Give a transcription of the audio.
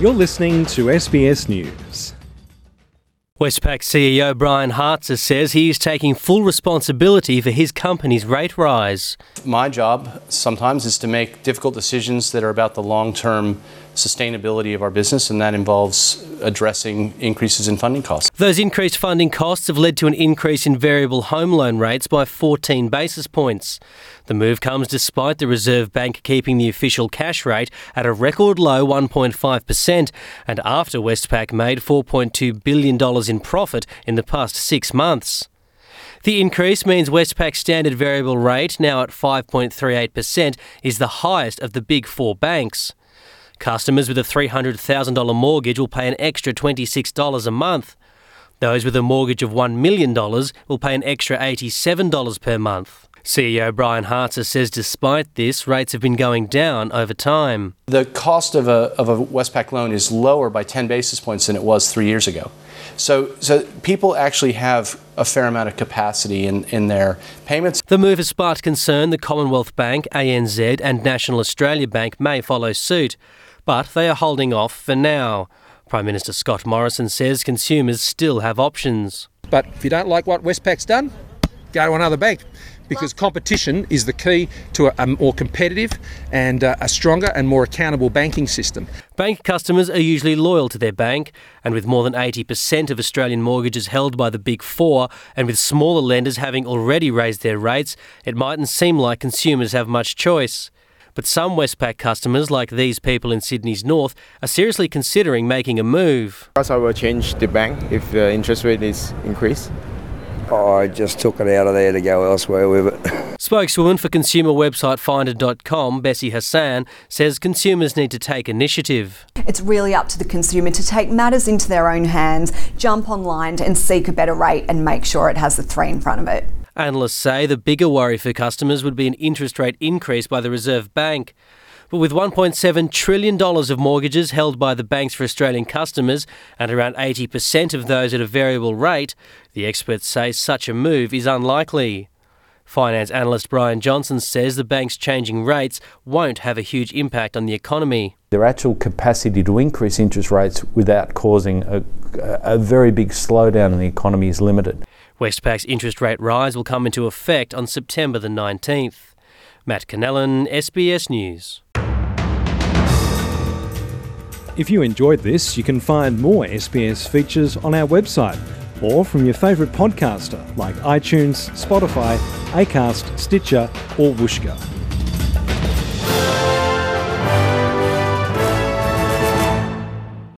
You're listening to SBS News. Westpac CEO Brian Hartzer says he is taking full responsibility for his company's rate rise. My job sometimes is to make difficult decisions that are about the long-term sustainability of our business, and that involves addressing increases in funding costs. Those increased funding costs have led to an increase in variable home loan rates by 14 basis points. The move comes despite the Reserve Bank keeping the official cash rate at a record low 1.5% and after Westpac made $4.2 billion in profit in the past 6 months. The increase means Westpac's standard variable rate, now at 5.38%, is the highest of the big four banks. Customers with a $300,000 mortgage will pay an extra $26 a month. Those with a mortgage of $1 million will pay an extra $87 per month. CEO Brian Hartzer says despite this, rates have been going down over time. The cost of a Westpac loan is lower by 10 basis points than it was 3 years ago. So people actually have a fair amount of capacity in their payments. The move has sparked concern the Commonwealth Bank, ANZ and National Australia Bank may follow suit, but they are holding off for now. Prime Minister Scott Morrison says consumers still have options. But if you don't like what Westpac's done, go to another bank, because competition is the key to a more competitive and a stronger and more accountable banking system. Bank customers are usually loyal to their bank, and with more than 80% of Australian mortgages held by the Big Four, and with smaller lenders having already raised their rates, it mightn't seem like consumers have much choice. But some Westpac customers, like these people in Sydney's north, are seriously considering making a move. I will change the bank if the interest rate is increased. I just took it out of there to go elsewhere with it. Spokeswoman for consumer website Finder.com, Bessie Hassan, says consumers need to take initiative. It's really up to the consumer to take matters into their own hands, jump online and seek a better rate and make sure it has the 3 in front of it. Analysts say the bigger worry for customers would be an interest rate increase by the Reserve Bank. But with $1.7 trillion of mortgages held by the banks for Australian customers and around 80% of those at a variable rate, the experts say such a move is unlikely. Finance analyst Brian Johnson says the bank's changing rates won't have a huge impact on the economy. Their actual capacity to increase interest rates without causing a very big slowdown in the economy is limited. Westpac's interest rate rise will come into effect on September the 19th. Matt Cannellan, SBS News. If you enjoyed this, you can find more SBS features on our website or from your favourite podcaster like iTunes, Spotify, Acast, Stitcher or Whooshkaa.